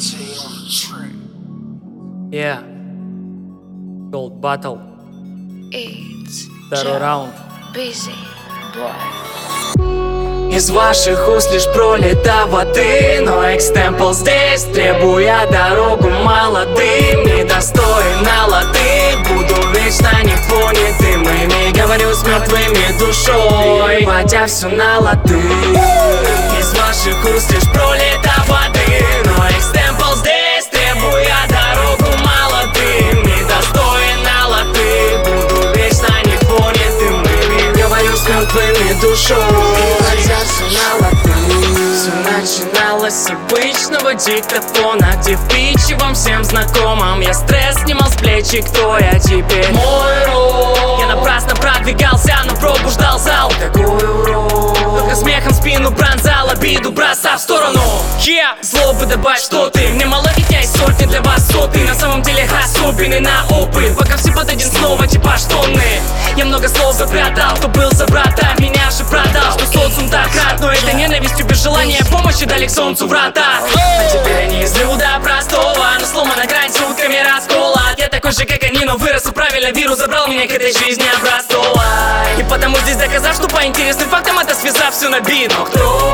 Yeah. Gold Battle. It's Второй раунд. busy boy. Из ваших уст лишь пролита воды, но экстемпл здесь, требуя дорогу молодым. Недостоин на лады, буду вечно непонятым ими. Говорю с мертвыми душой, водя все на лады. Из ваших уст лишь пролита воды, но экстемпл здесь, требуя дорогу молодым. Недостоин на лады, буду вечно непонятым ими. Говорю с мертвыми душой. Все начиналось с обычного диктофона, где в питче вам всем знакомым я стресс снимал с плеч, и кто я теперь? Мой род. Я напрасно продвигался, но пробуждал зал. Такой урод. Только смехом спину пронзал, обиду бросав в сторону. Злобы добавь, что ты. Мне мало ведь я из сотни, для вас сотый. На самом деле особенный на опыт. Пока все под один снова типаж тонны. Я много слов запрятал, кто был за брата, меня же продал. Что социум так рад, но это ненавистью без желания помощи дали к солнцу врата. А теперь не из люда простого, но сломана грань сутками раскола. Я такой же, как они, но вырос и правильно вирус забрал меня к этой жизни образцовой. И потому здесь доказав, что по интересным фактам это связав все набит. Но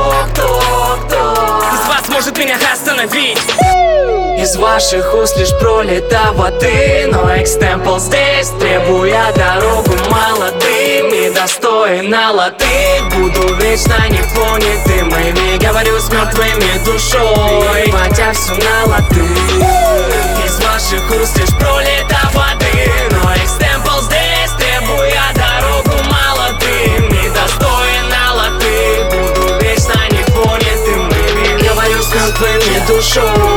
кто из вас может меня остановить? Из ваших уст лишь пролита воды, но экстемпл здесь, требуя дорогу молодым. Недостоин на лады, буду вечно непонятым ими. Говорю с мертвыми душой, водя все на лады. Из ваших уст лишь пролита воды, но экстемпл здесь, требуя дорогу молодым. Недостоин на лады, буду вечно непонятым ими. Говорю с мертвыми душой.